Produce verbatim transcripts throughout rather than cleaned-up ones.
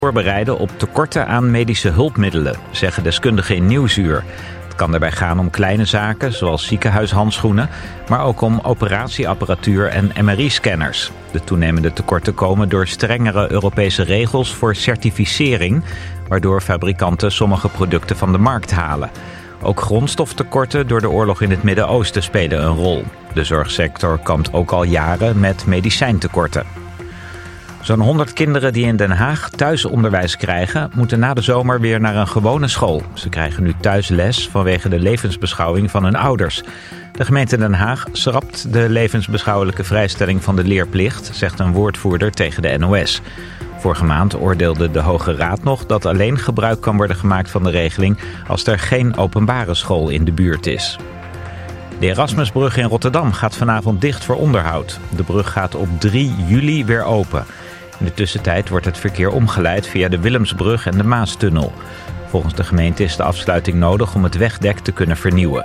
voorbereiden op tekorten aan medische hulpmiddelen, zeggen deskundigen in Nieuwsuur. Het kan daarbij gaan om kleine zaken, zoals ziekenhuishandschoenen, maar ook om operatieapparatuur en M R I-scanners. De toenemende tekorten komen door strengere Europese regels voor certificering, waardoor fabrikanten sommige producten van de markt halen. Ook grondstoftekorten door de oorlog in het Midden-Oosten spelen een rol. De zorgsector kampt ook al jaren met medicijntekorten. Zo'n honderd kinderen die in Den Haag thuisonderwijs krijgen, moeten na de zomer weer naar een gewone school. Ze krijgen nu thuis les vanwege de levensbeschouwing van hun ouders. De gemeente Den Haag schrapt de levensbeschouwelijke vrijstelling van de leerplicht, zegt een woordvoerder tegen de N O S. Vorige maand oordeelde de Hoge Raad nog dat alleen gebruik kan worden gemaakt van de regeling als er geen openbare school in de buurt is. De Erasmusbrug in Rotterdam gaat vanavond dicht voor onderhoud. De brug gaat op drie juli weer open. In de tussentijd wordt het verkeer omgeleid via de Willemsbrug en de Maastunnel. Volgens de gemeente is de afsluiting nodig om het wegdek te kunnen vernieuwen.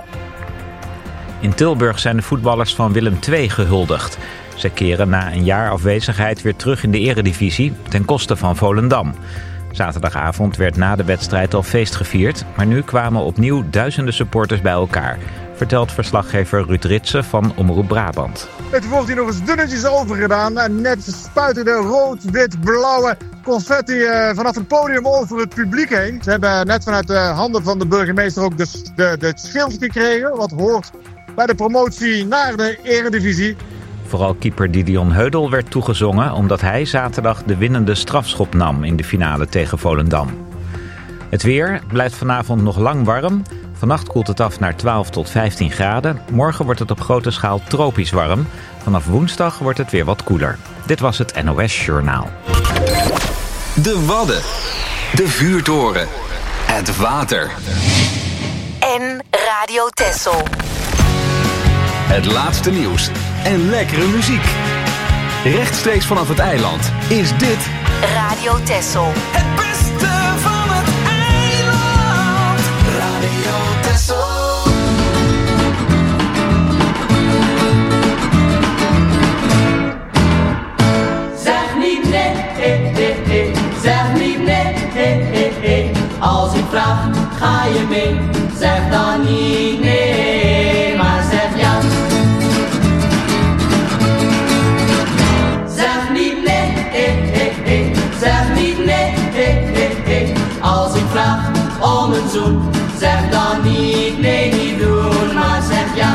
In Tilburg zijn de voetballers van Willem twee gehuldigd. Ze keren na een jaar afwezigheid weer terug in de eredivisie ten koste van Volendam. Zaterdagavond werd na de wedstrijd al feest gevierd, maar nu kwamen opnieuw duizenden supporters bij elkaar, vertelt verslaggever Ruud Ritsen van Omroep Brabant. Het wordt hier nog eens dunnetjes overgedaan en net spuiten de rood-wit-blauwe confetti uh, vanaf het podium over het publiek heen. Ze hebben net vanuit de handen van de burgemeester ook de, de, de schild gekregen, wat hoort bij de promotie naar de eredivisie. Vooral keeper Didion Heudel werd toegezongen omdat hij zaterdag de winnende strafschop nam in de finale tegen Volendam. Het weer blijft vanavond nog lang warm. Vannacht koelt het af naar twaalf tot vijftien graden. Morgen wordt het op grote schaal tropisch warm. Vanaf woensdag wordt het weer wat koeler. Dit was het N O S Journaal. De Wadden. De vuurtoren. Het water. En Radio Texel. Het laatste nieuws en lekkere muziek. Rechtstreeks vanaf het eiland is dit Radio Texel. Het beste van het eiland. Radio Texel. Zeg niet nee, eh, eh, eh. Zeg niet nee, eh, eh, eh. Als ik vraag, ga je mee? Zeg dan niet nee, maar zeg ja. Zeg niet nee, eh, eh, eh. Zeg niet nee, eh, eh, eh. Als ik vraag om een zoen, zeg dan niet nee, niet doen, maar zeg ja.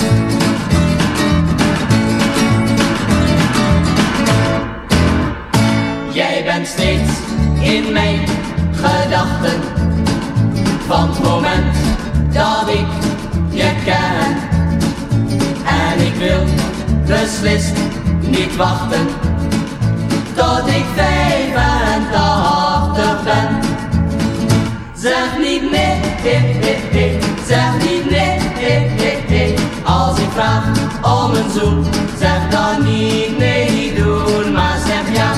Jij bent steeds in mijn gedachten, van het moment dat ik je ken. En ik wil beslist niet wachten tot ik vijfentachtig ben. Zeg niet nee, eh, eh, eh. Zeg niet nee, eh, eh, eh. Als ik vraag om een zoen, zeg dan niet nee, niet doen, maar zeg ja.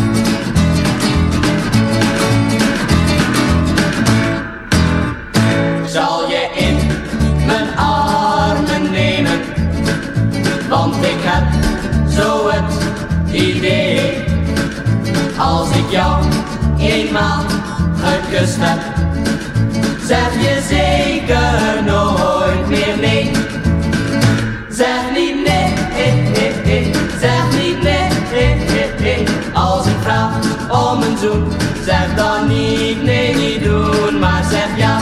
Zal je in mijn armen nemen, want ik heb zo het idee, als ik jou eenmaal gekust heb, zeg je zeker nooit meer nee. Zeg niet nee, eh, eh, eh. Zeg niet nee, eh, eh, eh. Als ik vraag om een zoen, zeg dan niet nee, niet doen, maar zeg ja.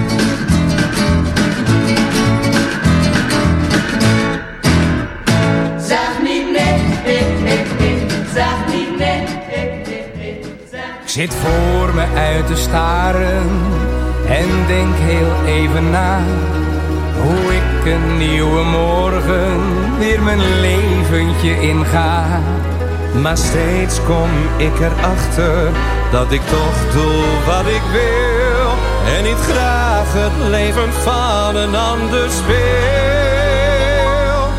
Ik zit voor me uit te staren en denk heel even na hoe ik een nieuwe morgen weer mijn leventje inga. Maar steeds kom ik erachter dat ik toch doe wat ik wil en niet graag het leven van een ander speel.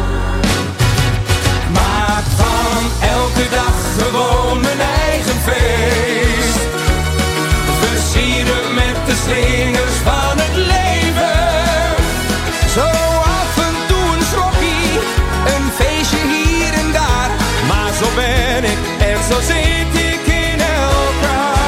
Maak van elke dag gewoon mijn eigen feest. Versieren met de slingers van het leven. Zo af en toe een schokkie, een feestje hier en daar. Maar zo ben ik en zo zit ik in elkaar.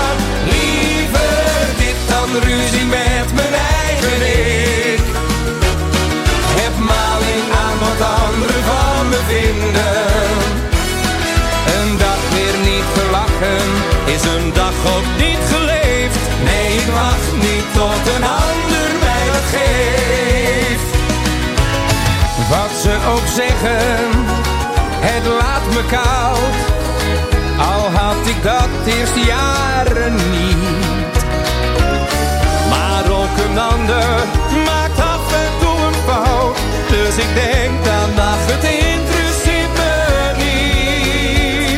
is een dag ook niet geleefd. Nee, ik wacht niet tot een ander mij dat geeft. Wat ze ook zeggen, het laat me koud. Al had ik dat eerst jaren niet. Maar ook een ander maakt af en toe een fout. Dus ik denk dan dat het interesseert me niet.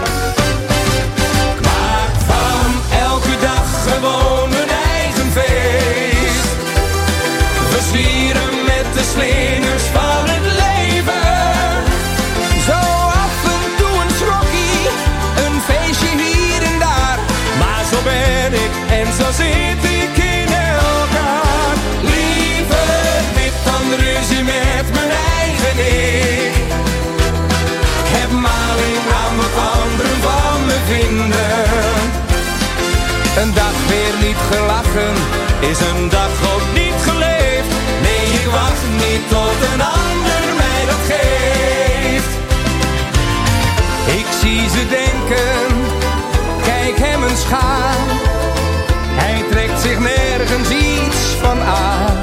Ik maak van elke dag gewoon mijn eigen feest. We zwieren met de slingers van het leven. Zo af en toe een schrokkie, een feestje hier en daar. Maar zo ben ik en zo zit ik in elkaar. Liever dit dan ruzie met mijn eigen ik. Heb maling aan wat anderen van me vinden. Een dag weer niet gelachen, is een dag ook niet geleefd. Nee, ik wacht niet tot een ander mij dat geeft. Ik zie ze denken, kijk hem eens gaan. Hij trekt zich nergens iets van aan.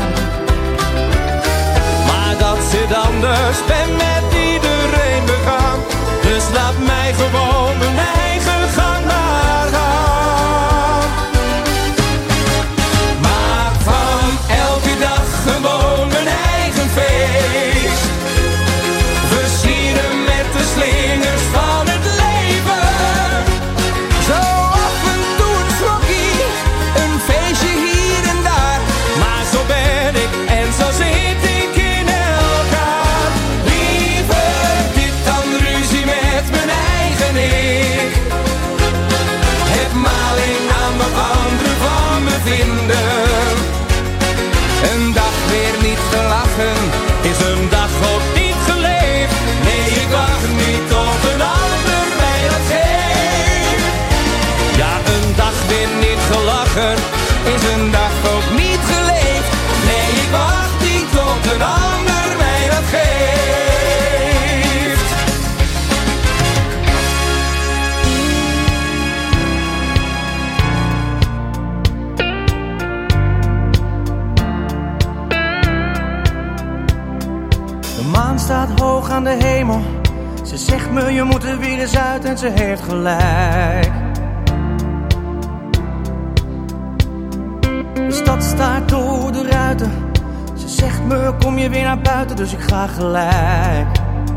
Maar dat zit anders, ben met iedereen begaan. Dus laat mij gewoon mijn eigen gang maar gaan. Maak van elke dag gewoon mijn eigen feest. We sieren met de slingers van het leven. Zo af en toe een schrokkie, een feestje hier en daar. Maar zo ben ik en zo zit ik in elkaar. Liever dit dan ruzie met mijn eigen ik. Heb maling aan wat anderen van me vinden. Een dag weer niet gelachen, is een dag ook niet geleefd. Nee, ik wacht niet tot een ander mij dat geeft. Ja, een dag weer niet gelachen, is een dag ook niet geleefd. Nee, ik wacht niet tot een ander mij dat geeft. De maan staat hoog aan de hemel. Ze zegt me je moet er weer eens uit en ze heeft gelijk. De stad staart door de ruiten. Ze zegt me kom je weer naar buiten, dus ik ga gelijk.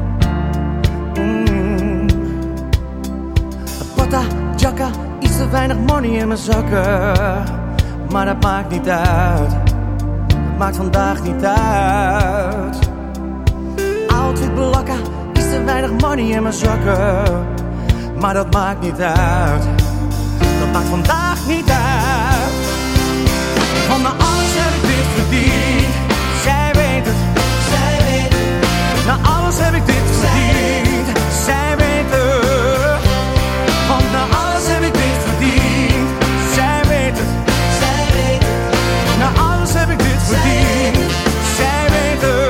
Mm. Pata, jacka, iets te weinig money in mijn zakken. Maar dat maakt niet uit. Dat maakt vandaag niet uit. Outfit belakka, iets te weinig money in mijn zakken. Maar dat maakt niet uit. Dat maakt vandaag niet uit. Want na alles heb ik dit verdiend. Zij weet het, zij weet het. Na alles heb ik dit verdiend. Zij weet het. Want na alles heb ik dit verdiend. Zij weet het, zij weet het. Na alles heb ik dit verdiend. Zij weet het.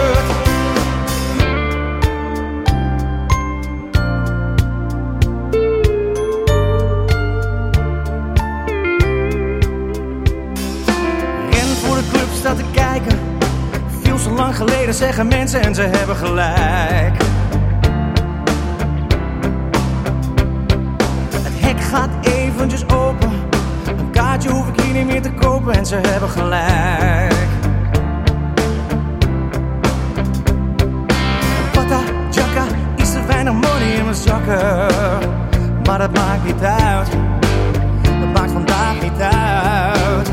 Te kijken. Veel zo lang geleden zeggen mensen en ze hebben gelijk. Het hek gaat eventjes open. Een kaartje hoef ik hier niet meer te kopen en ze hebben gelijk. Pata, jacka, iets te weinig money in mijn zakken. Maar dat maakt niet uit. Dat maakt vandaag niet uit.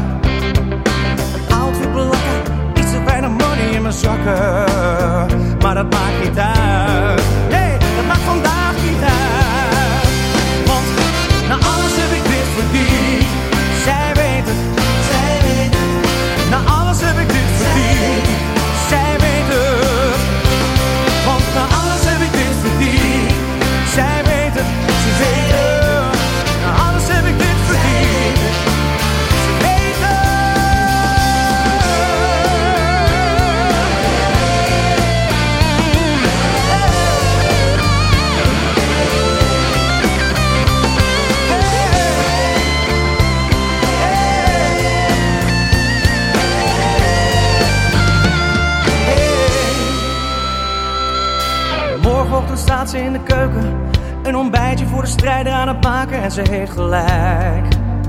Iets te weinig money in mijn zakken. Maar dat maakt niet uit. Nee, dat maakt vandaag niet uit. Want na alles heb ik dit verdiend. Zij weet het, zij weet het. Na alles heb ik dit verdiend. Zij weet het. Want na alles heb ik dit verdiend. Zij weet het, ze weet het. Na alles keuken. Een ontbijtje voor de strijder aan het maken en ze heeft gelijk.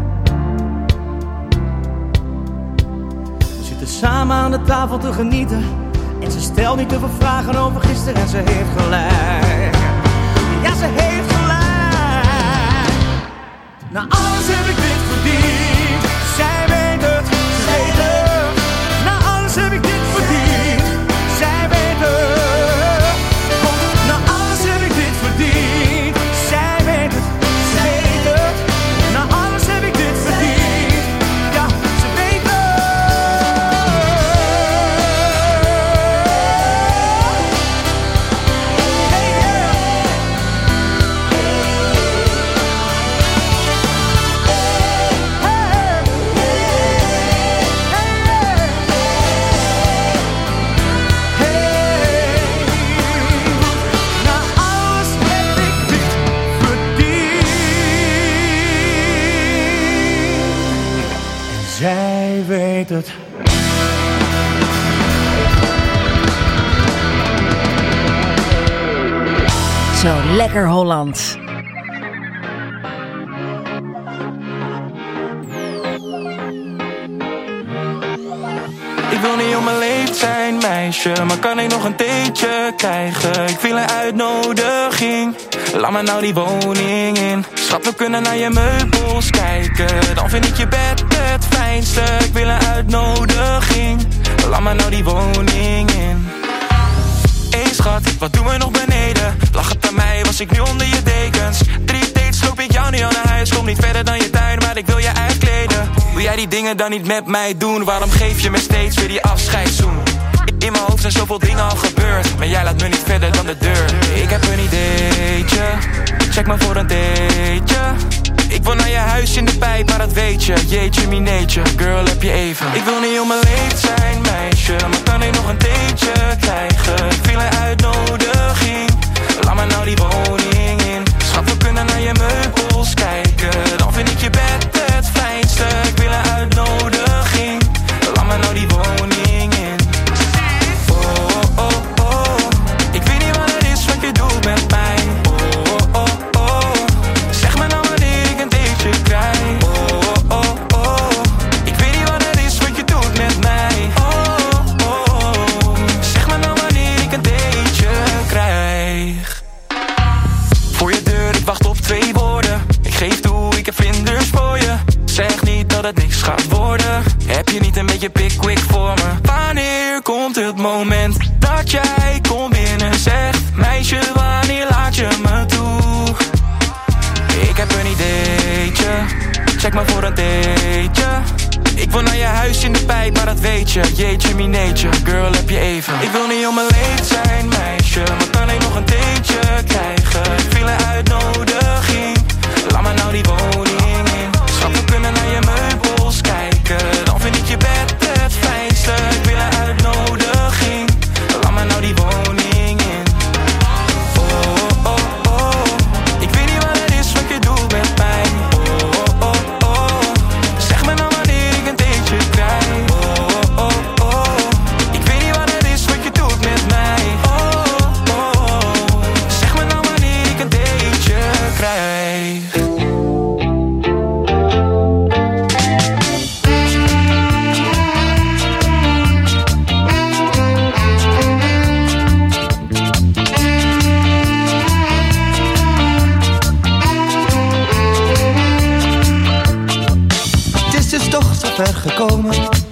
We zitten samen aan de tafel te genieten. En ze stelt niet te veel vragen over gisteren en ze heeft gelijk. Ja, ze heeft gelijk. Na alles heb ik dit verdiend. Zij weet het, ze weet het. Na alles heb ik dit verdiend. Zij weet het. Want na alles heb ik dit verdiend. Zij weet het, ze weet het. Na alles heb ik dit verdiend. Ja, ze weet het. Hey, yeah. Zij weet het. Zo, lekker Holland. Ik wil niet op mijn leeftijd zijn, meisje, maar kan ik nog een theetje krijgen? Ik wil een uitnodiging, laat me nou die woning in. Schat, we kunnen naar je meubels kijken, dan vind ik je bed het fijnste. Ik wil een uitnodiging, laat me nou die woning in. Hey schat, wat doen we nog beneden? Lach het aan mij, was ik nu onder je dekens. Drie dates loop ik jou nu al naar huis. Kom niet verder dan je tuin, maar ik wil je uitkleden. Wil jij die dingen dan niet met mij doen? Waarom geef je me steeds weer die afscheidszoen? In mijn hoofd zijn zoveel dingen al gebeurd, maar jij laat me niet verder dan de deur. Ik heb een ideetje, check me voor een dateje. Ik wil naar je huis in de pijp, maar dat weet je. Jeetje mineetje, girl heb je even. Ik wil niet om mijn leeftijd zijn, meisje, maar kan ik nog een theetje krijgen? Ik wil een uitnodiging, laat me nou die woning in. Schat, we kunnen naar je meubels kijken, dan vind ik je bed het fijnste. Ik wil een uitnodiging, laat me nou die woning in. Oh, oh, oh, oh. Ik weet niet wat het is wat je doet met mij. Oh, oh, oh, oh. Zeg me nou wanneer ik een theetje krijg. Oh, oh, oh. Ik weet niet wat het is wat je doet met mij. Oh, oh, oh. Zeg me nou wanneer ik een theetje krijg. Voor je deur, ik wacht op twee woorden. Ik geef toe, ik heb vlinders voor je. Zeg niet dat het niks gaat worden. Heb je niet een beetje pickwick voor me? Wanneer komt het moment dat jij komt binnen? Zegt, meisje, wanneer laat je me toe? Ik heb een ideetje, check me voor een dateje. Ik wil naar je huis in de pijp, maar dat weet je. Jeetje mineetje, girl heb je even. Ik wil niet om mijn leeftijd zijn, meisje, maar kan ik nog een theetje krijgen? Ik wil een uitnodiging, laat me nou die woning in. Schat, we kunnen naar je meubels kijken, dan vind ik je bed het fijnste. Ik wil een uitnodiging, laat me nou die woning in. Oh, oh, oh, ik weet niet wat het is wat je doet met mij. Oh, oh, oh, zeg me nou wanneer ik een theetje krijg. Oh, oh, oh, ik weet niet wat het is wat je doet met mij. Oh, oh, oh, zeg me nou wanneer ik een theetje krijg. Ver gekomen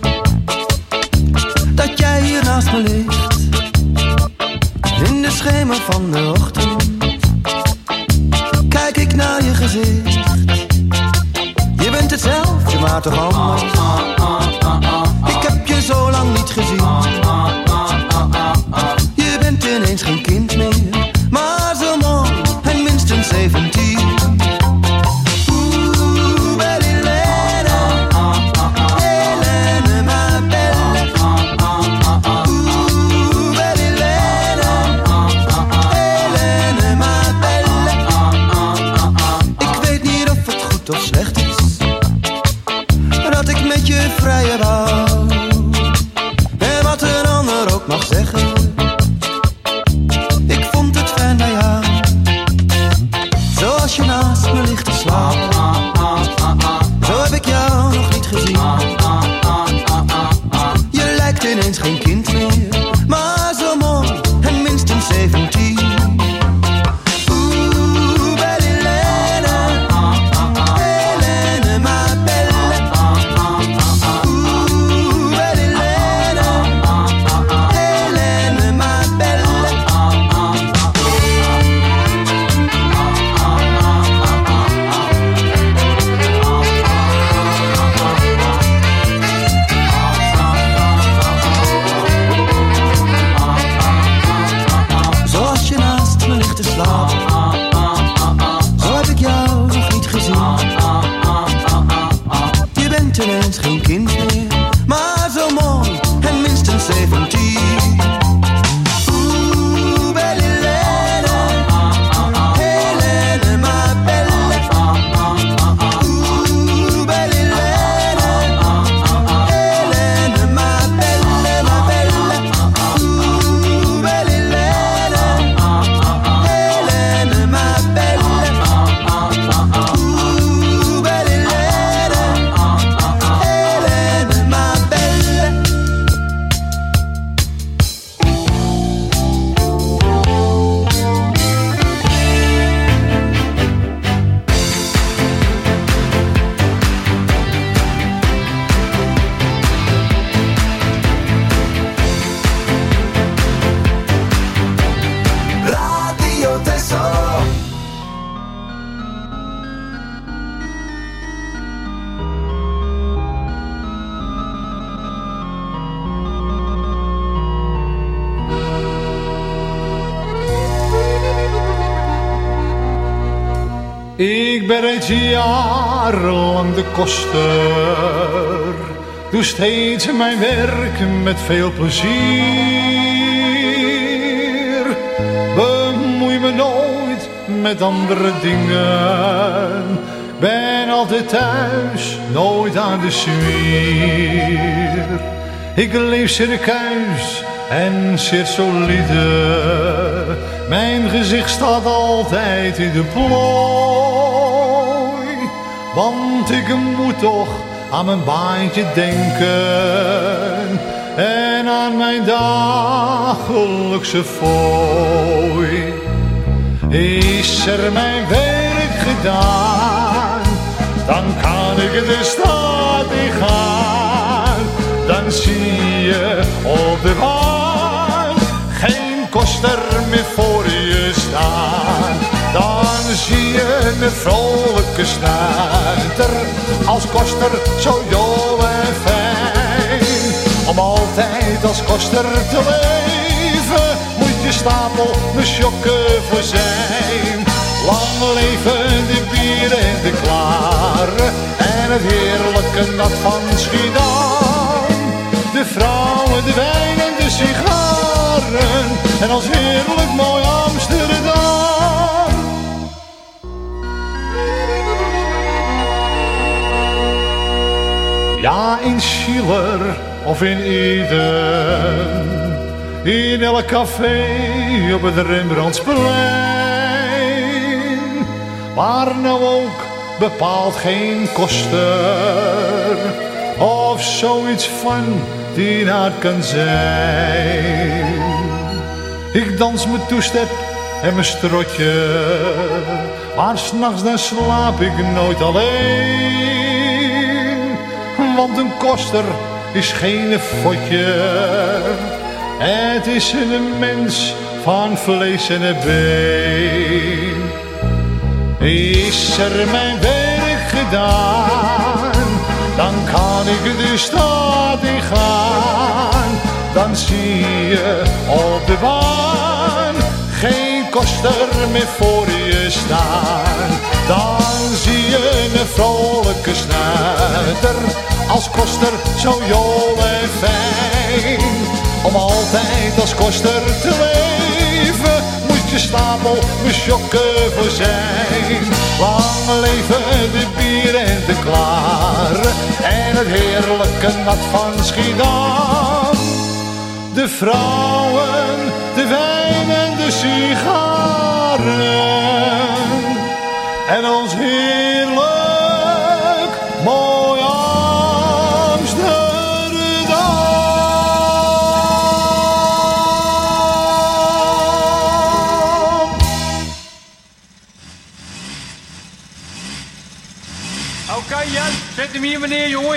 dat jij hier naast me ligt in de schemer van de ochtend. Kijk ik naar je gezicht, je bent hetzelfde maar toch anders. Ik heb je zo lang niet gezien, je bent ineens geen kind meer, maar zo mooi en minstens zeventien. Of slecht is dat ik met je vrije wou. En wat een ander ook mag zeggen, ik vond het fijn bij jou. Ik ben reeds jarenlang de koster, doe steeds mijn werk met veel plezier. Bemoei me nooit met andere dingen, ben altijd thuis, nooit aan de zwier. Ik leef circuis en zeer solide, mijn gezicht staat altijd in de plooi. Want ik moet toch aan mijn baantje denken en aan mijn dagelijkse fooi. Is er mijn werk gedaan, dan kan ik de stad in gaan. Dan zie je op de baan geen koster meer voor je staan. Dan zie je een vrolijke snuiter, als koster zo jol en fijn. Om altijd als koster te leven, moet je stapel met sjokken voor zijn. Lang leven de bier en de klare en het heerlijke nat van Schiedam. De vrouwen, de wijn en de sigaren en als heerlijk mooi Amsterdam. Ja, in Schiller of in Eden, in elk café op het Rembrandtsplein, waar nou ook bepaalt geen koster of zoiets van die naad kan zijn. Ik dans mijn toestep en mijn strotje, maar 's nachts dan slaap ik nooit alleen. Want een koster is geen fotje, het is een mens van vlees en been. Is er mijn werk gedaan, dan kan ik de stad in gaan. Dan zie je op de baan geen koster meer voor je staan. Dan zie je een vrolijke snuiter, als koster zo jol en fijn. Om altijd als koster te leven, moet je stapel met sjokken voor zijn. Lang leven de bier en de klare en het heerlijke nat van Schiedam. De vrouwen, de wijn en de sigaren en ons heerlijk mooi Amsterdam. Oké okay, Jan, zet hem hier meneer jongen.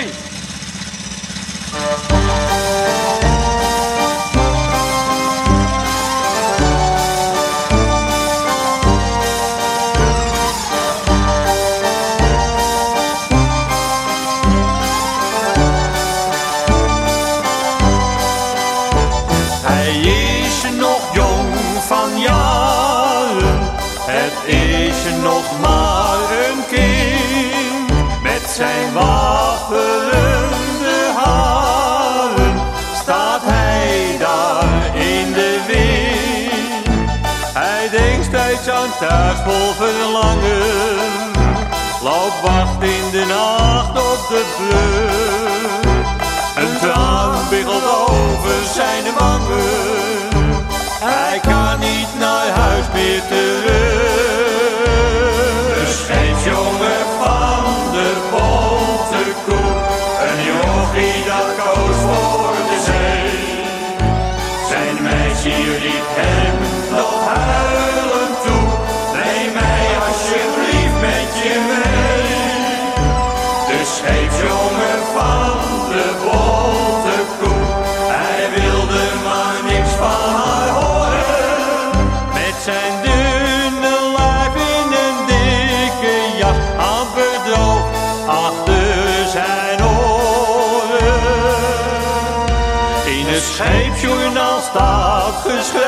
Zijn wapperende haren staat hij daar in de wind. Hij denkt steeds aan thuis vol verlangen, loopt wacht in de nacht op de vlucht. Een traan biggelt over zijn wangen, hij kan niet naar huis meer terug. De scheepsjongen van de bonte koe, een jochie dat koos voor de zee. Zijn meisje riep hem nog huilend toe, neem mij alsjeblieft met je mee. De scheepsjongen van de bonte koe, hij wilde maar niks van haar horen. Met zijn dunne lijf in een dikke jas, amper droog achter zijn oren. In het scheepsjournaal staat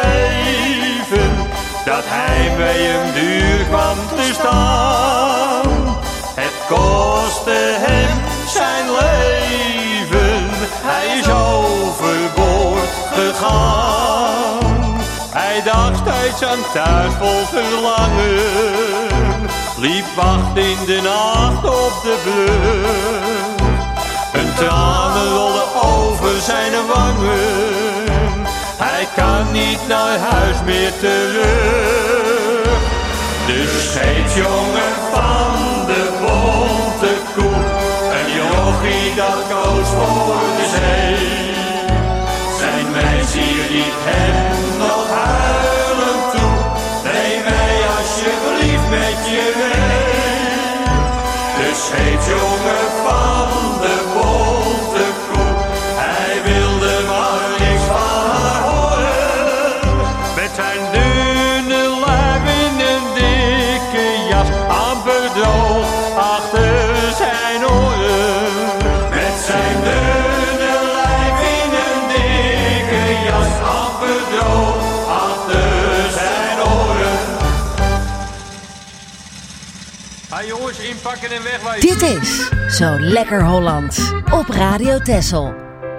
geschreven dat hij bij hem duur kwam te staan. Het kostte hem zijn leven, hij is overboord gegaan. Hij dacht steeds aan thuis vol verlangen, liep wacht in de nacht op de brug. Een tranen rollen over zijn wangen, hij kan niet naar huis meer terug. De scheepsjongen van de bonte koe, een jochie dat koos voor de zee. Zijn meisje liet hem nog huilen toe, neem mij alsjeblieft met je mee. De scheepsjongen van de bonte koe, hij wilde maar niks van haar horen. Met zijn dunne lijf in een dikke jas, amper droog achter zijn oren. Met zijn dunne lijf in een dikke jas, amper droog achter zijn oren. Hey jongens, inpakken en wegwijzen. Dit is Zo Lekker Hollands op Radio Texel.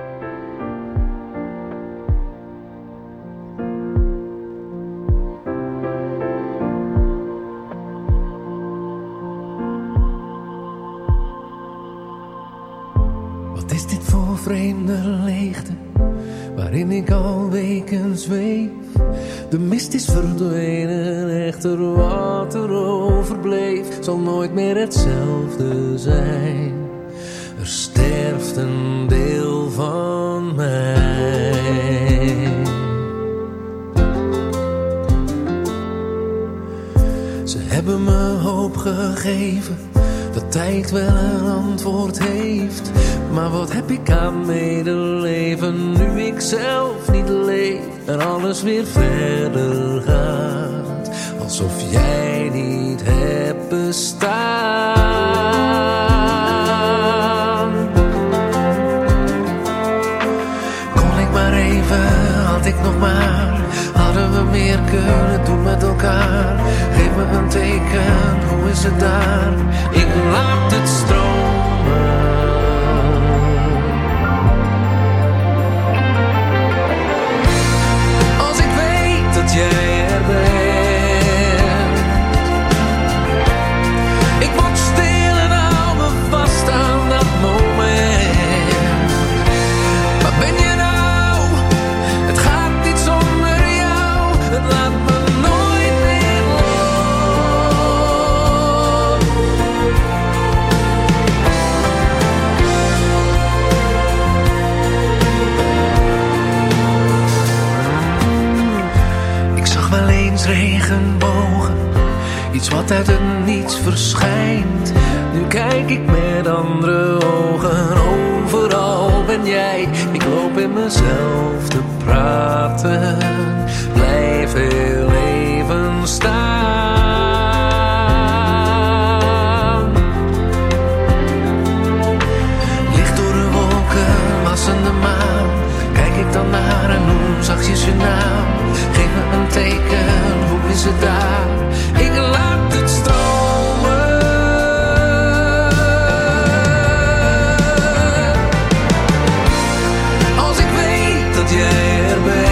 Wat is dit voor vreemde leegte, waarin ik al weken zweef? De mist is verdwenen, echter wat er overbleef zal nooit meer hetzelfde zijn. Er sterft een deel van mij. Ze hebben me hoop gegeven, dat tijd wel een antwoord heeft. Maar wat heb ik aan medeleven, nu ik zelf niet leef en alles weer verder gaat, alsof jij niet hebt bestaan. Kon ik maar even, had ik nog maar, hadden we meer kunnen doen met elkaar. Geef me een teken, hoe is het daar? Ik laat het stromen. Als ik weet dat jij er bent, ik word stil en hou me vast aan dat moment. Waar ben je nou? Het gaat niet zonder jou. Het laat me nooit meer los. Ik zag wel eens regenbogen, iets wat uit het niets verschijnt. Nu kijk ik met andere ogen, overal ben jij. Ik loop in mezelf te praten, blijf heel even staan. Licht door de wolken, wassende maan, kijk ik dan naar en noem zachtjes je naam. Geef me een teken, hoe is het daar? Ik laat het stromen. Als ik weet dat jij er bent,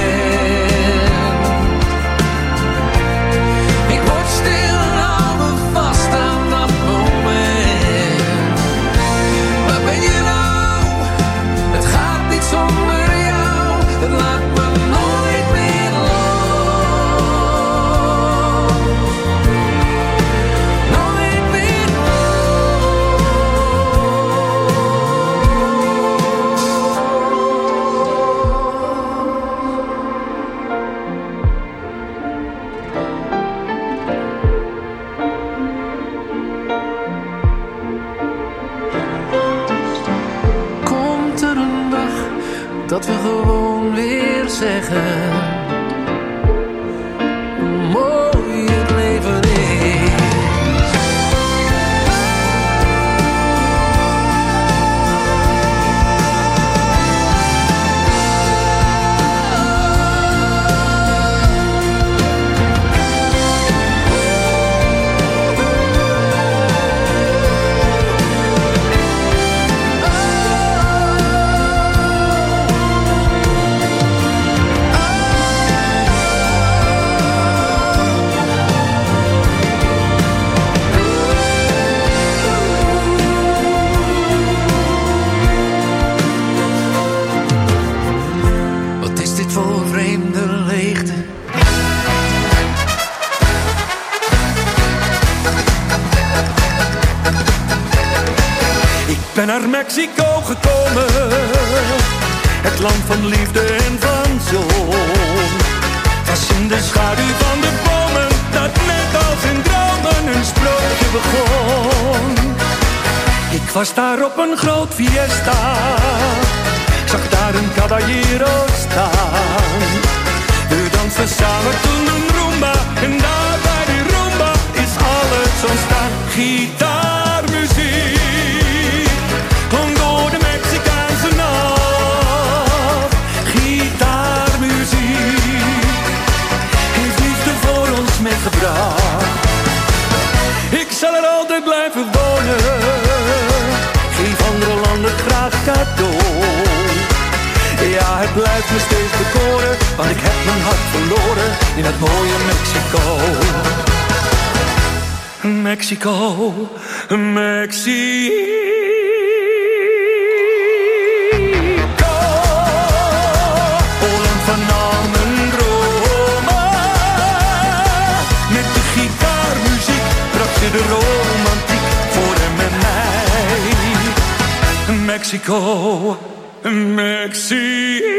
ik word stil en hou me vast aan dat moment. Waar ben je nou? Het gaat niet zonder jou. Het laat me nooit meer los. Nooit meer Komt er een dag dat we gewoon weer zeggen hoe mooi het leven is. naar Mexico gekomen. Het land van liefde en van zon. Het was in de schaduw van de bomen dat net als in dromen een sprookje begon. Ik was daar op een groot fiesta. Ik zag daar een caballero staan. We dansten samen toen een rumba. En daar bij die rumba is alles ontstaan. Gitaarmuziek klonk door de Mexicaanse nacht. Gitaarmuziek heeft liefde voor ons meegebracht. Ik zal er altijd blijven wonen. Geef andere landen graag cadeau. Ja, het blijft me steeds bekoren, want ik heb mijn hart verloren in het mooie Mexico. Mexico, Mexico. O land van al mijn dromen. Met de gitaarmuziek bracht je de romantiek voor hem en mij. Mexico, Mexico.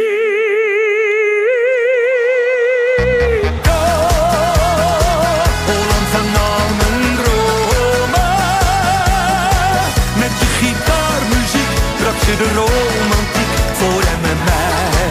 O land van al mijn dromen. Met je gitaarmuziek bracht je de romantiek voor hem en mij.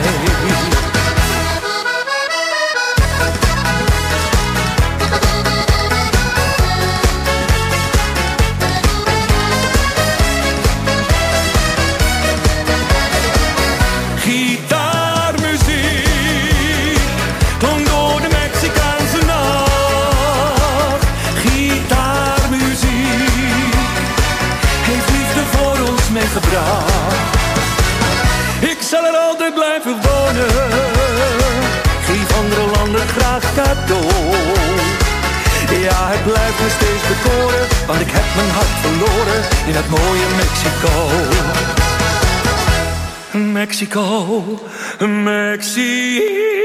Ik zal er altijd blijven wonen. Geef andere landen graag cadeau. Ja, het blijft me steeds bekoren, want ik heb mijn hart verloren in het mooie Mexico. Mexico, Mexico.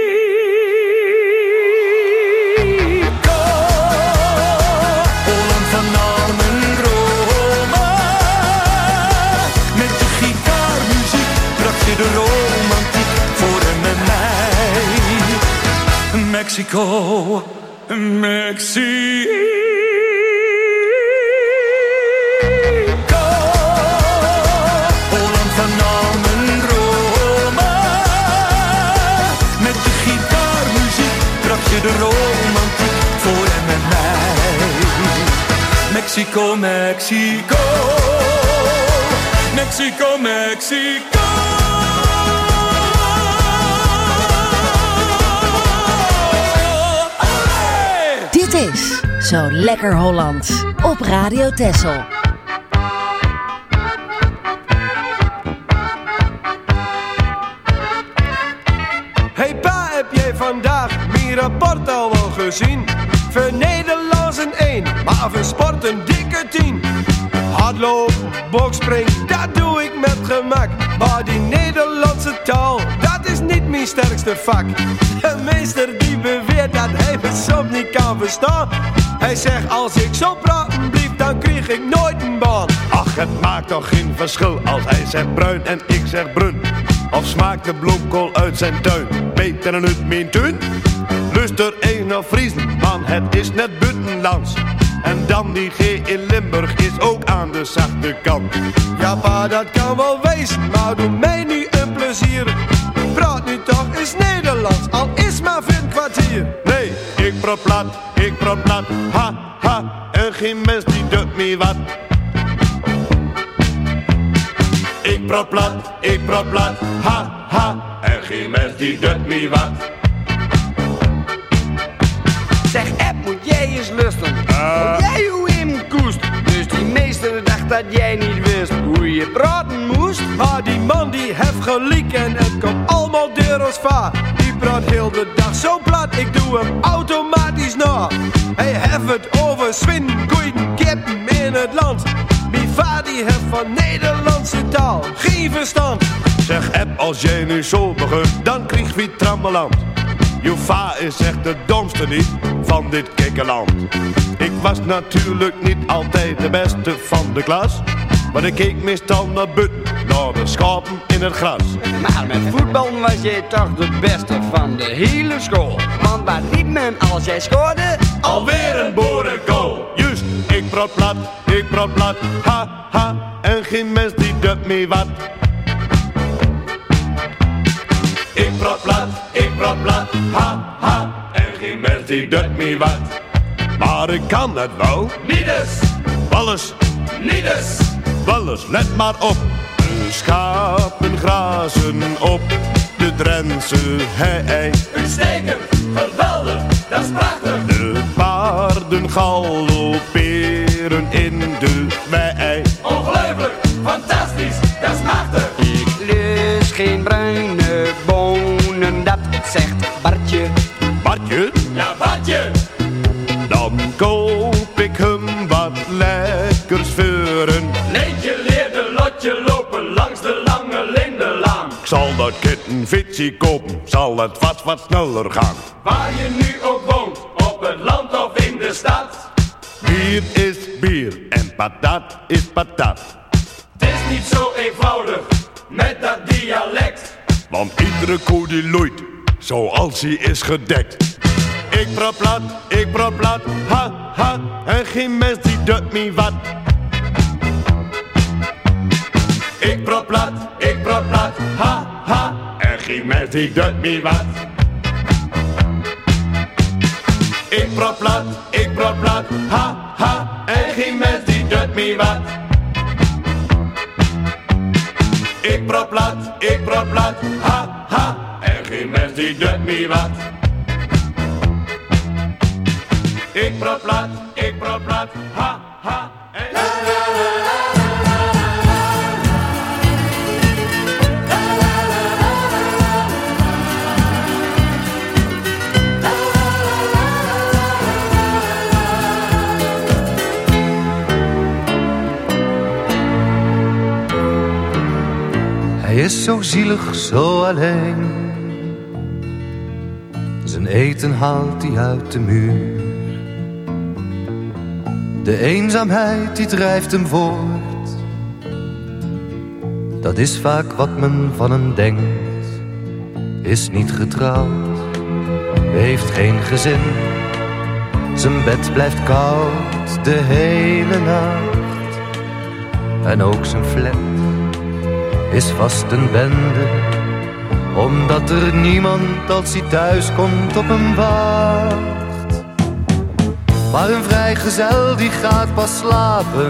O land van al mijn dromen. Met je gitaarmuziek bracht je de romantiek voor hem en mij. Mexico, Mexico. O land van al mijn dromen. Met je gitaarmuziek bracht je de romantiek voor hem en mij. Mexico, Mexico. Mexico, Mexico. Hey! Dit is Zo Lekker Hollands op Radio Texel. Hey pa, heb jij vandaag mijn rapport al wel gezien? Voor Nederlands een één, maar voor sport een dikke tien. Hardlopen, bokspringen, dat doe ik met gemak. Maar die Nederlandse taal, dat is niet mijn sterkste vak. De meester die beweert dat hij me soms niet kan verstaan. Hij zegt als ik zo praten blief, dan kreeg ik nooit een baan. Ach, het maakt toch geen verschil als hij zegt bruin en ik zeg brun. Of smaakt de bloemkool uit zijn tuin beter dan uit mijn tuin? Luister eens naar Friesen, man, het is net buitenlands. En dan die G in Limburg is ook aan de zachte kant. Ja pa, dat kan wel wezen, maar doe mij nu een plezier. Praat nu toch eens Nederlands, al is maar voor een kwartier. Nee, ik praat plat, ik praat plat, ha, ha. En geen mens die doet me wat. Ik praat plat, ik praat plat, ha, ha. En geen mens die doet me wat. Zeg, Ed, moet jij eens lusten. Uh. Moet jij hoe in koest? Dus die meester dacht dat jij niet wist hoe je praten moest. Maar die man die heeft gelijk en het komt allemaal door ons vaar. Die praat heel de dag zo plat, ik doe hem automatisch na. Hij heeft het over zwin, koeien, kippen in het land. Mijn vader die heeft van Nederlandse taal geen verstand. Zeg, Ed, als jij nu zo begint, dan krijg je trammeland. Je va is echt de domste niet van dit kikkerland. Ik was natuurlijk niet altijd de beste van de klas. Maar ik keek meestal naar buiten, naar de schapen in het gras. Maar met voetbal was jij toch de beste van de hele school. Want waar liep men als jij scoorde? Alweer een boerenkool. Juist, ik praat plat, ik praat plat, ha, ha. En geen mens die doet me wat. Ik praat plat, ik praat plat, ha, ha. En geen mens die doet me wat. Maar ik kan het wel. Niet eens, Wallis, niet eens. Wallis, let maar op. De schapen grazen op de Drentse hei. Uitstekend, geweldig, dat is prachtig. De paarden galopperen in de wei. Ongelooflijk, fantastisch, dat is machtig. Ik lust geen bruine bonen, dat zegt Bartje. Bartje? Ja, Bartje. Dan koop ik hem wat lekkers vuren. Leentje leerde Lotje lopen langs de lange lindenlaan. Ik zal dat kittenfietsie kopen, zal het vast wat sneller gaan. Waar je nu ook woont, op het land of in de stad. Bier is bier en patat is patat. Het is niet zo eenvoudig met dat dialect. Want iedere koe die loeit, zoals hij is gedekt. Ik praat plat, ik praat plat, ha, ha. En geen mens die doet me wat. Ik praat plat, ik praat plat, ha, ha. En geen mens die doet me wat. Ik praat plat, ik praat plat, ha, ha. En geen mens die doet me wat. Ik praat plat, ik praat plat, ha, ha. En geen mens die doet me wat. Ik praat plat, ik praat plat, ha, ha. En... La, la, la, la. Hij is zo zielig, zo alleen. Zijn eten haalt hij uit de muur. De eenzaamheid die drijft hem voort. Dat is vaak wat men van hem denkt. Is niet getrouwd, heeft geen gezin. Zijn bed blijft koud de hele nacht. En ook zijn flat is vast een bende, omdat er niemand als hij thuis komt op hem wacht. Maar een vrijgezel die gaat pas slapen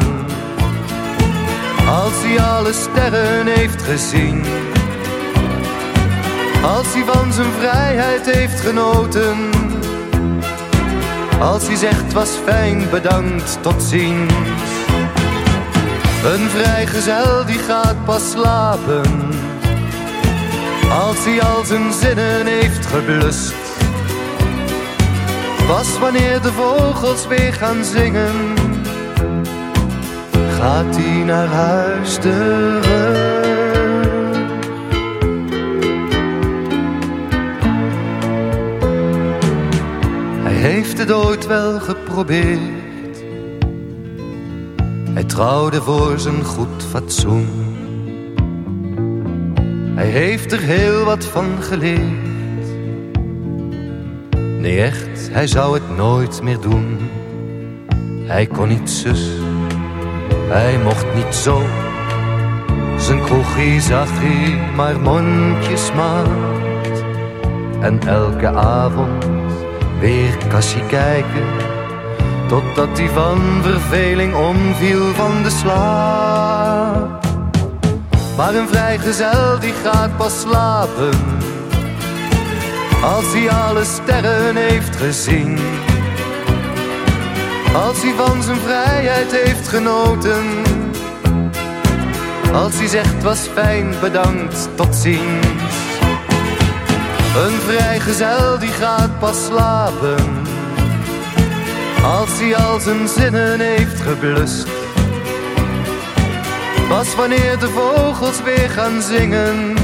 als hij alle sterren heeft gezien. Als hij van zijn vrijheid heeft genoten. Als hij zegt was fijn, bedankt, tot ziens. Een vrijgezel die gaat pas slapen als hij al zijn zinnen heeft geblust. Pas wanneer de vogels weer gaan zingen, gaat hij naar huis terug. Hij heeft het ooit wel geprobeerd. Hij trouwde voor zijn goed fatsoen. Hij heeft er heel wat van geleerd. Nee echt, hij zou het nooit meer doen. Hij kon niet zus, hij mocht niet zo. Zijn kroegie zag hij maar mondjesmaat. En elke avond weer kassie kijken, totdat hij van verveling omviel van de slaap. Maar een vrijgezel die gaat pas slapen als hij alle sterren heeft gezien. Als hij van zijn vrijheid heeft genoten. Als hij zegt was fijn, bedankt, tot ziens. Een vrijgezel die gaat pas slapen als hij al zijn zinnen heeft geblust. Pas wanneer de vogels weer gaan zingen,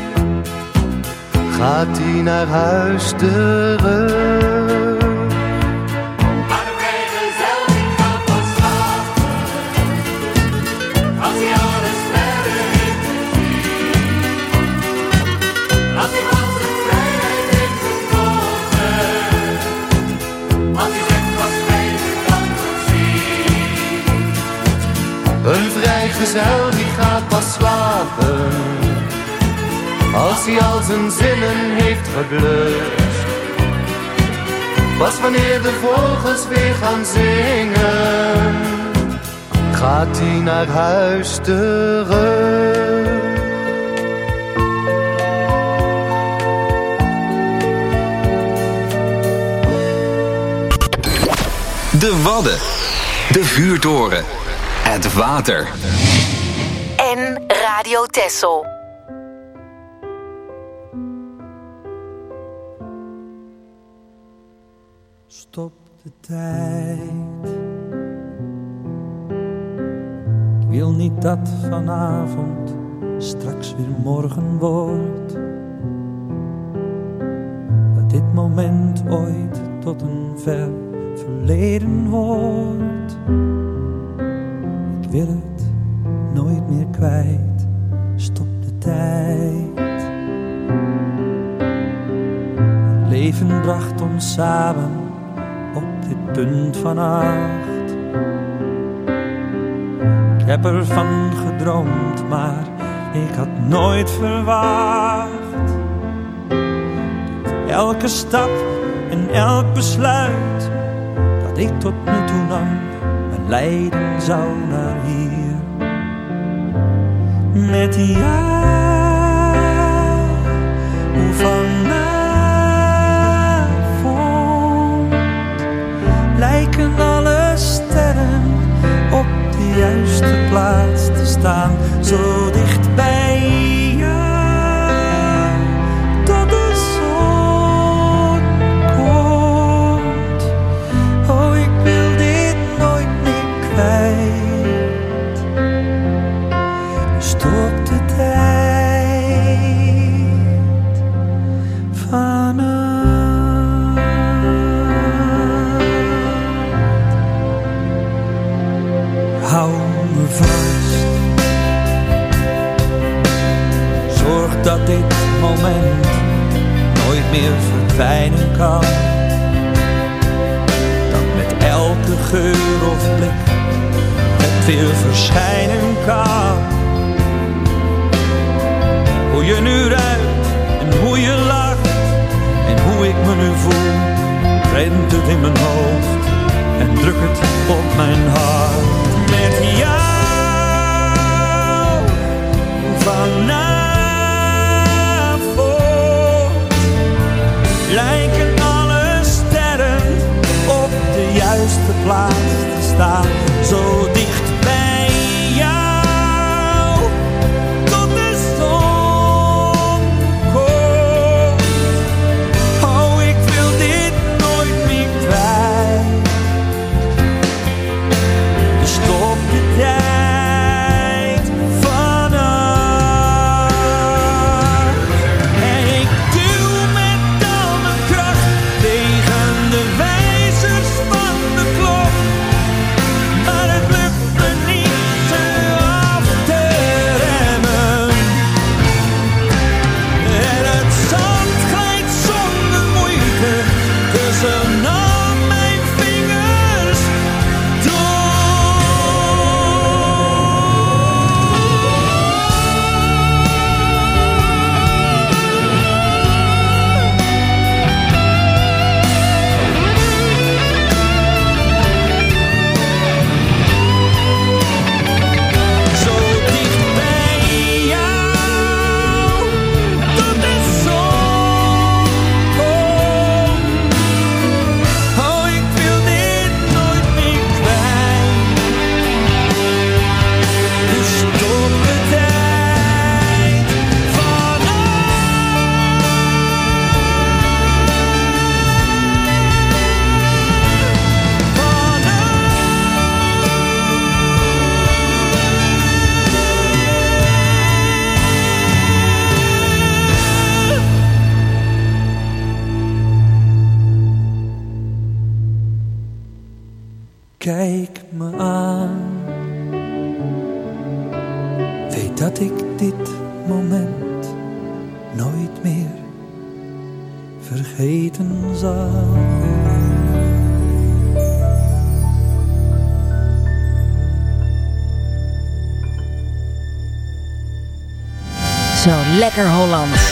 gaat hij naar huis terug. Maar de vrijgezel die gaat pas slapen als hij gaat pas slapen als hij al zijn zinnen heeft geblust. Pas wanneer de vogels weer gaan zingen, gaat hij naar huis terug. De Wadden, de vuurtoren, het water. En Radio Texel. Stop de tijd. Ik wil niet dat vanavond straks weer morgen wordt. Dat dit moment ooit tot een ver verleden wordt. Ik wil het nooit meer kwijt. Stop de tijd. Het leven bracht ons samen op dit punt van acht. Ik heb ervan gedroomd, maar ik had nooit verwacht dat elke stap en elk besluit dat ik tot nu toe nam me leiden zou naar hier. Met jou, vanavond lijken alle sterren op de juiste plaats te staan, zo dicht bij jou, tot de zon komt. Oh, ik wil dit nooit meer kwijt. Stop de tijd vanaf. Hou me vast. Zorg dat dit moment nooit meer verdwijnen kan. Dat met elke geur of blik het weer verschijnen kan. Hoe je nu ruikt en hoe je lacht en hoe ik me nu voel, rent het in mijn hoofd en druk het op mijn hart. Met jou vanavond lijken alle sterren op de juiste plaats te staan, zo dicht bij jou, tot de zon komt. Oh, ik wil dit nooit meer kwijt. Dus stop de tijd vanaf. En ik duw met al mijn kracht tegen de wijzers van de klok. Maar het lukt me niet ze af te remmen. En het zand glijdt zonder moeite tussen al mijn vingers door. Zo dicht bij jou, tot de zon komt. Oh, ik wil dit nooit meer kwijt. Dus stop de tijd Kijk me aan. Weet dat ik dit moment nooit meer vergeten zal. Zo lekker Hollands.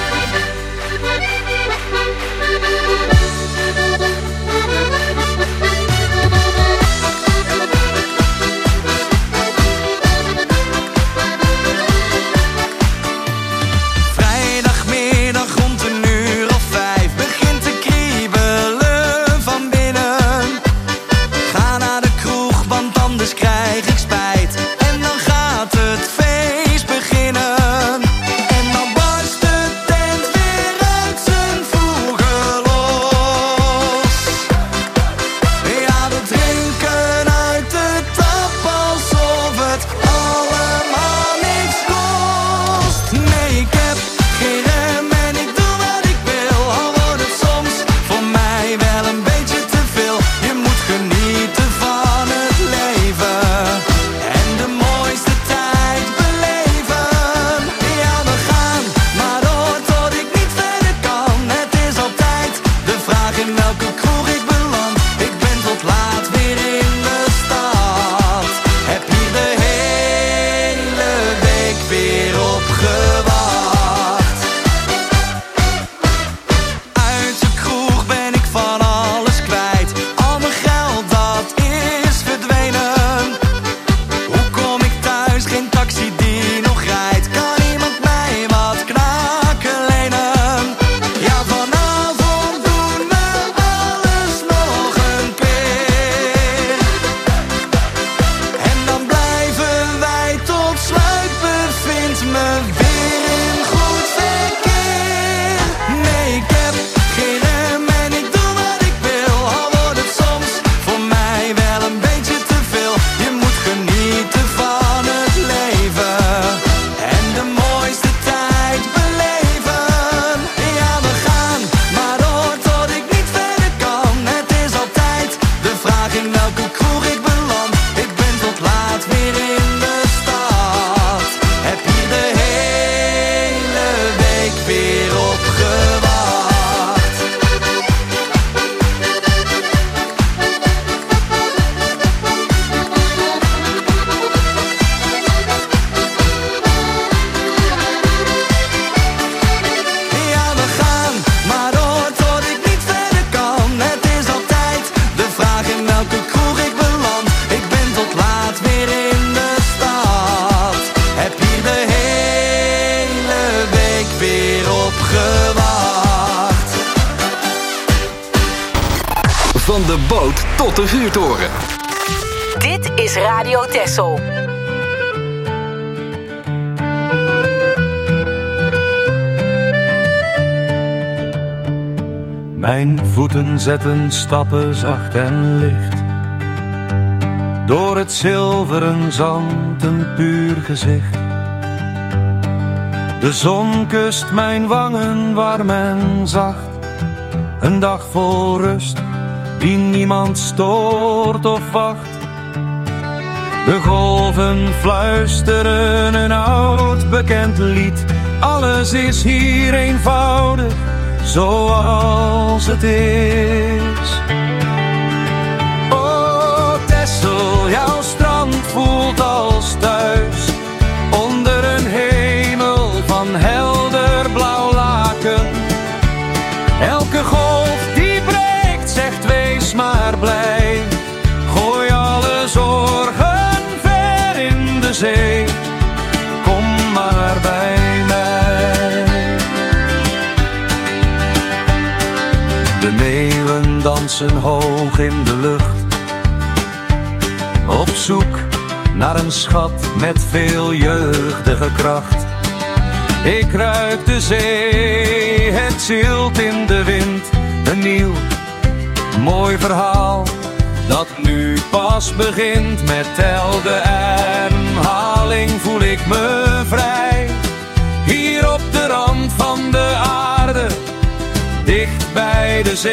Van de boot tot de vuurtoren. Dit is Radio Texel. Mijn voeten zetten stappen zacht en licht. Door het zilveren zand een puur gezicht. De zon kust mijn wangen warm en zacht. Een dag vol rust die niemand stoort of wacht. De golven fluisteren een oud bekend lied. Alles is hier eenvoudig, zoals het is. Oh Texel, jouw strand voelt als thuis. Onder een hemel van helder blauw laken. Elke golf die breekt zegt wees maar blij. Gooi alle zorgen ver in de zee. Kom maar bij mij. De meeuwen dansen hoog in de lucht. Op zoek naar een schat met veel jeugdige kracht. Ik ruik de zee, het zilt in de wind. Een nieuw, mooi verhaal dat nu pas begint. Met telke herhaling voel ik me vrij. Hier op de rand van de aarde, dicht bij de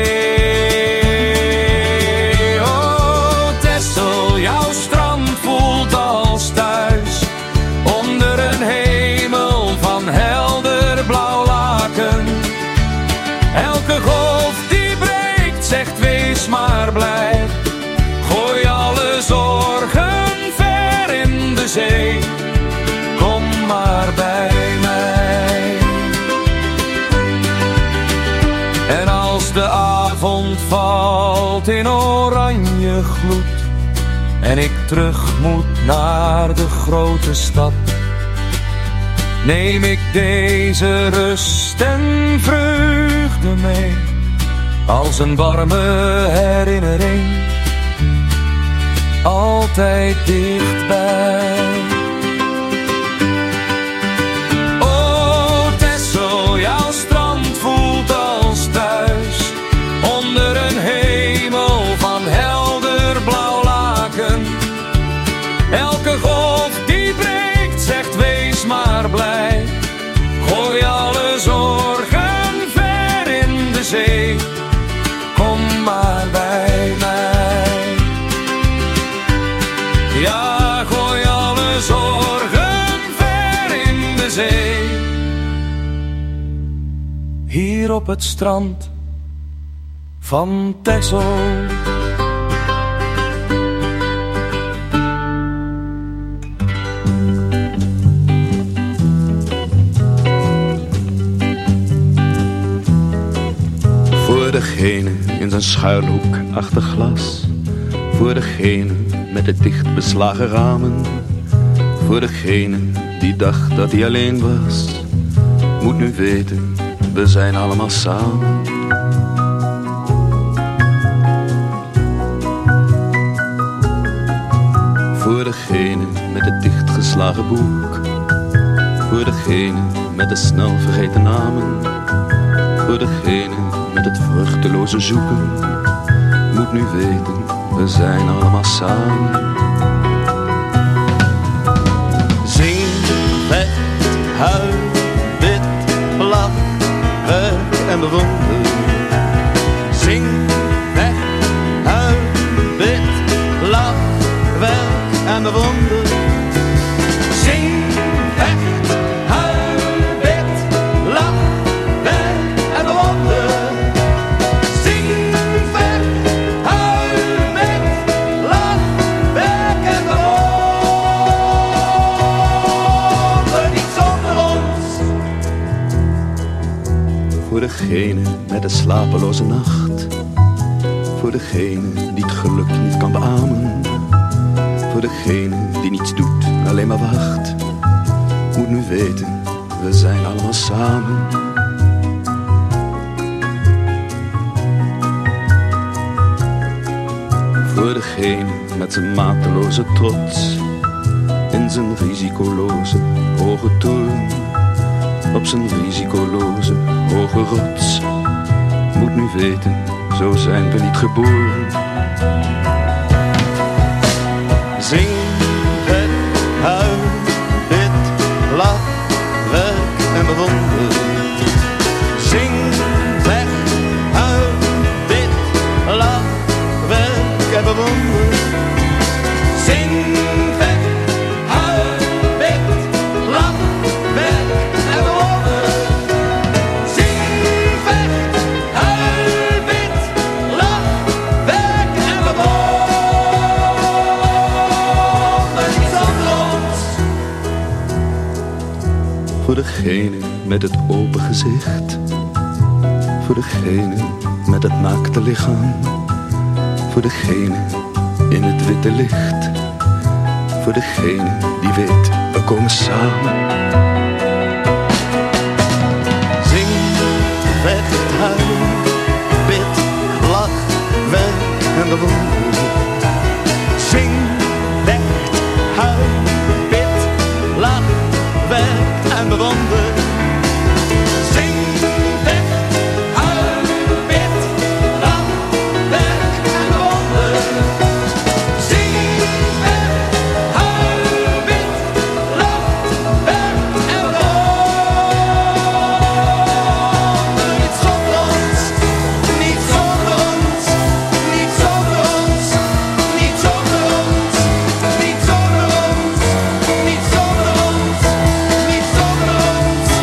zee. Oh Texel, jouw strand voelt als thuis. Onder een hemel van helder blauw laken. Elke golf die breekt zegt wees maar blij. Gooi alle zorgen ver in de zee. Kom maar bij mij. avond valt in oranje gloed en ik terug moet naar de grote stad, neem ik deze rust en vreugde mee als een warme herinnering, altijd dichtbij. O Texel, jouw strand voelt als thuis, onder een hemel van helder blauw laken. Elke golf die breekt zegt wees maar blij, gooi alle zorgen ver in de zee, kom maar bij mij. Ja, gooi alle zorgen ver in de zee. Hier op het strand van Texel. Voor degene in zijn schuilhoek achter glas, voor degene met de dicht beslagen ramen, voor degene die dacht dat hij alleen was, moet nu weten, we zijn allemaal samen. Voor degene met het dichtgeslagen boek, voor degene met de snel vergeten namen, voor degene met het vruchteloze zoeken, moet nu weten, we zijn allemaal samen. Zing, vecht, huil, bid, lach, werk en bewonder. Zing, vecht, huil, bid, lach, werk en bewonder. Zing, vecht, huil, bid, lach, werk en bewonder. Zing, vecht, huil, bid, lach, werk en bewonder. Niet zonder ons. Voor degene met de slapeloze nacht, voor degene die het geluk niet kan beamen, voor degene die niets doet, alleen maar wacht, moet nu weten, we zijn allemaal samen. Voor degene met zijn mateloze trots, in zijn risicoloze hoge toren, op zijn risicoloze hoge rots, moet nu weten, zo zijn we niet geboren. Zing, vet, huil, bid, lach, werk en bewonder. Zing, weg, huil, bid, lach, werk en bewonder. Zing, weg, huil, bid, lach, werk en bewonder. Zing, weg, huil, bid, lach, werk en bewonder. Voor degene met het open gezicht, voor degene met het naakte lichaam, voor degene in het witte licht, voor degene die weet, we komen samen. Zing, vecht, huil, bid, lach, werk en bewonder. Zing, vecht, huil, bid, lach, werk en bewonder. Zing, vecht, huil, bid, lach, werk en bewonder. Zing, vecht, huil, bid, lach, werk en bewonder. Niet zonder ons, niet zonder ons, niet zonder ons, niet zonder ons, niet zonder ons, niet zonder ons, niet zonder ons.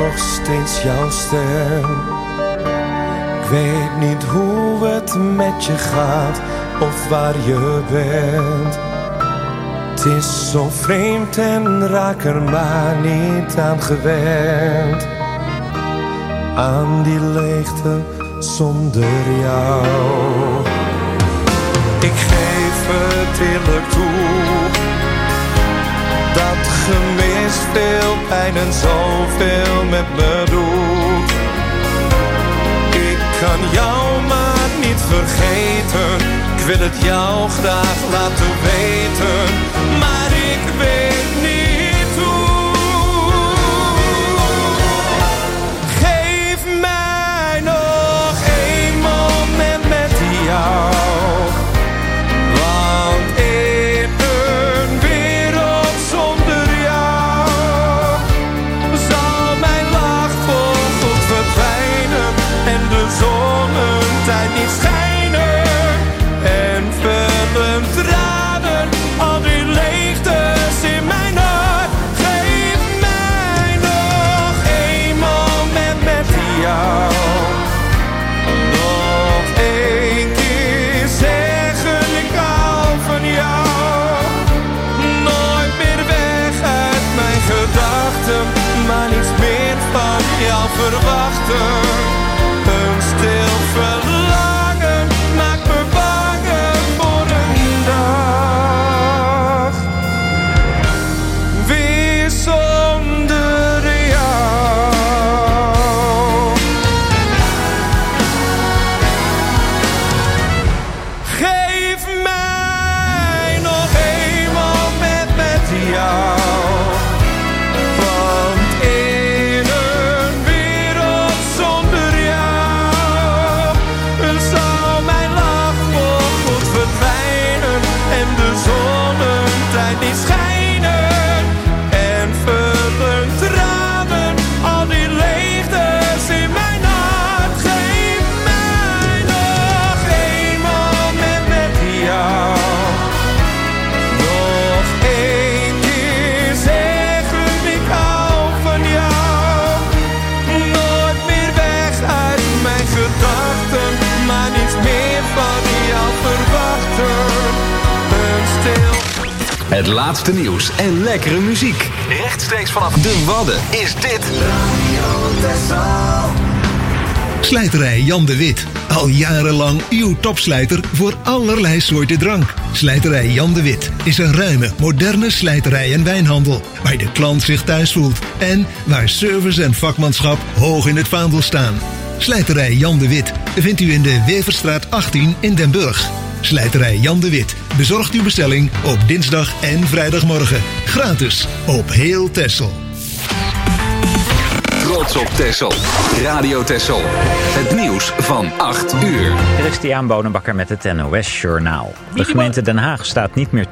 nog steeds jouw stem. Ik weet niet hoe het met je gaat of waar je bent. Het is zo vreemd en raak er maar niet aan gewend. Aan die leegte zonder jou. Ik geef het eerlijk toe, dat gemis veel pijn en zoveel met me doet. Ik kan jou maar niet vergeten, ik wil het jou graag laten weten, maar ik weet niet hoe. Geef mij nog één moment met jou, want in een wereld zonder jou zal mijn lach voorgoed verdwijnen en de zonnetijd niet schijnen. En vullen tranen al die leegtes in mijn hart. Geef mij nog één moment met jou. Nog één keer zeggen ik hou van jou. Nooit meer weg uit mijn gedachten, maar niets meer van jou verwachten. Een stil verlangen maakt me bang voor een dag weer zonder jou. Geef mij nog één moment met jou, want in een wereld zonder jou zal mijn lach voorgoed verdwijnen en de zonnetijd niet schijnen. En vullen tranen al die leegtes in mijn hart. Geef mij nog één moment met jou. Nog één keer zeggen ik hou van jou. Nooit meer weg uit mijn gedachten, maar niets meer van jou verwachten. Een stil. Het laatste nieuws en lekkere muziek. Rechtstreeks vanaf de Wadden is dit Slijterij Jan de Wit. Al jarenlang uw topslijter voor allerlei soorten drank. Slijterij Jan de Wit is een ruime, moderne slijterij en wijnhandel, waar de klant zich thuis voelt en waar service en vakmanschap hoog in het vaandel staan. Slijterij Jan de Wit vindt u in de Weverstraat achttien in Den Burg. Slijterij Jan de Wit bezorgt uw bestelling op dinsdag en vrijdagmorgen. Gratis op heel Texel. Trots op Texel. Radio Texel. Het nieuws van acht uur. Christian Bonenbakker met het N O S Journaal. De gemeente Den Haag staat niet meer